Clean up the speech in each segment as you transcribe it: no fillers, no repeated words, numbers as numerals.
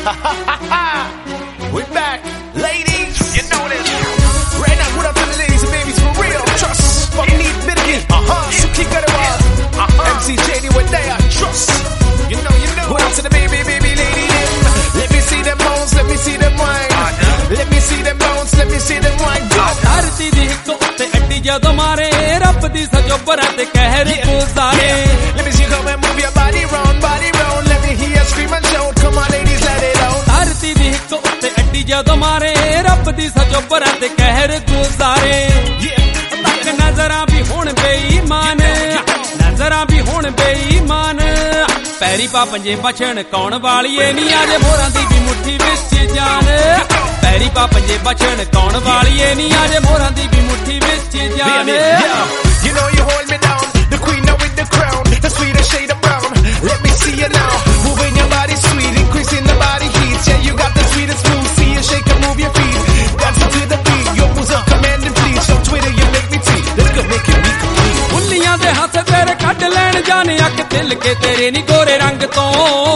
We back, ladies. You know this. Right now, what up to the ladies and babies for real? Trust. Fuck need Biddy. Suki Garewal. MC JD when they are trust. You know. What up to the baby lady them? Let me see them bones, let me see them wine. Let me see them bones, let me see them wine. धरती दी हिक उत्ते अड्डी जदों मारे रब दी सजोबरा ते कहर गुजारे. Let me see you come and move your body round. Let me hear you scream and shout. Come on ladies, let it out. धरती दी हिक उत्ते अड्डी जदों मारे रब दी सजोबरा ते कहर गुजारे. तक नजरां भी हुण बेईमान, नजरां भी हुण बेईमान. पैरी पा पंजे बछण कौन वालीए नी आजे मोरां दी भी मुट्ठी विच जान. पैरी पा पंजे बछण कौन वालीए नी आजे मोरां दी भी मुट्ठी विच जान. You know you hold me down, the queen now with the crown, the sweetest shade of brown. Let me see you now, moving your body sweet, increasing the body heat. Yeah, you got the sweetest move, see you shake and move your feet. Dancing to the beat, your moves are commanding please. On Twitter you make me tweet, look at making me complete. बुल्लियां दे हथ तेरे cut लैन जाने अख दिल के तेरे नी गोरे रंग तो.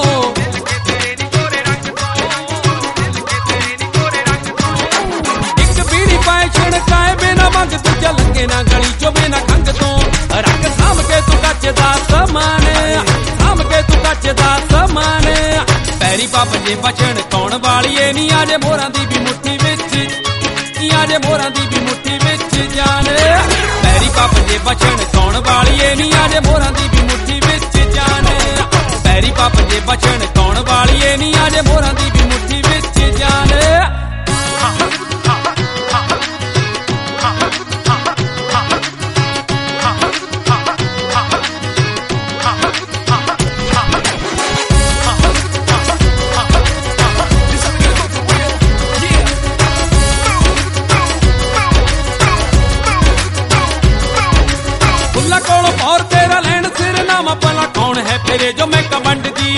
एक बीड़ी पाए छिड़काए बिना मंग दूजा लंगे ना गली चो बिना खंग तो. रंग साम के तू कचदा समान, साम के तू कचदा समान. पैरी पा पंजे बचन कौन वालीए नी आजे मोरां दी भी मुट्ठी विच, आजे मोरां दी भी मुट्ठी विच जान. पैरी पा पंजे बचन कौन वालीए नी आजे मोरां दी भी मुट्ठी विच जान. पैरी पा पंजे बचन कौन वालीए नी आजे मोरां दी भी मुट्ठी विच जान. और तेरा लैंड सिर नामा भला कौन है फिरे जो मैं कमंड दी.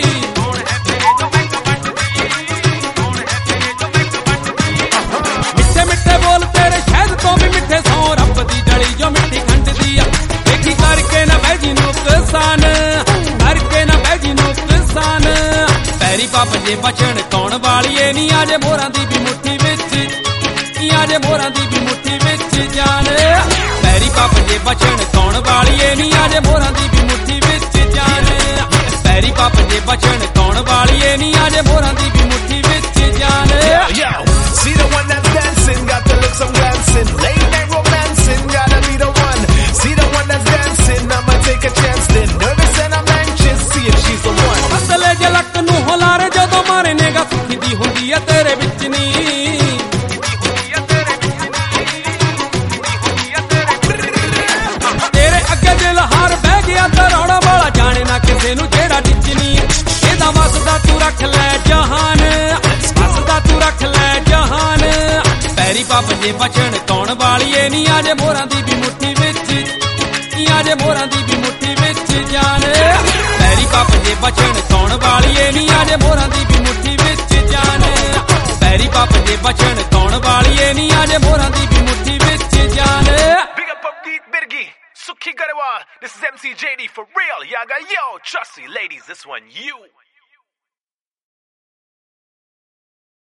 मिठे मिठे बोल तेरे शहद तो भी मिठे सौ रब दी जड़ी जो मिठी खंड दी. देखी करके ना बैजी नुकसान, करके ना बैजी नुकसान. पैरी पा पंजे बचन कौन वालीए नी आजे मोरां दी भी मुट्ठी विच, आजे मोरां दी भी मुट्ठी विच जान. पैरी पा पंजे बचन कौन वालीए नी आजे मोरां दी भी मुट्ठी विच जान. पैरी पा पंजे बचन कौन वालीए नी आजे मोरां दी भी मुट्ठी विच जान. Yo, see the one that's dancing, got the looks of glancing. Late night romancing, gotta be the one. See the one that's dancing, I'ma take a chance then. Nervous and I'm anxious, see if she's the one. असले जलक नू होलारे जदों मारे नेगा सुखी दी हुंदी है तेरे विच नी. किसे नू जेड़ा डिचनी एदा वसदा तू रख ले जहान, वसदा तू रख ले जहान. पैरी पा पंजे बचन कौन वालीए नी आजे मोरां दी भी मुट्ठी विच, आजे मोरां दी भी मुट्ठी विच जान. पैरी पा पंजे बचन कौन वालीए नी आजे मोरां दी भी मुट्ठी विच जान. पैरी पा पंजे बचन कौन वालीए नी आजे मोरां दी भी मुट्ठी विच जान. Big up Upbeat Birgi, Suki Garewal. This is MC JD for real. Yaga yo, trust me, ladies, this one you.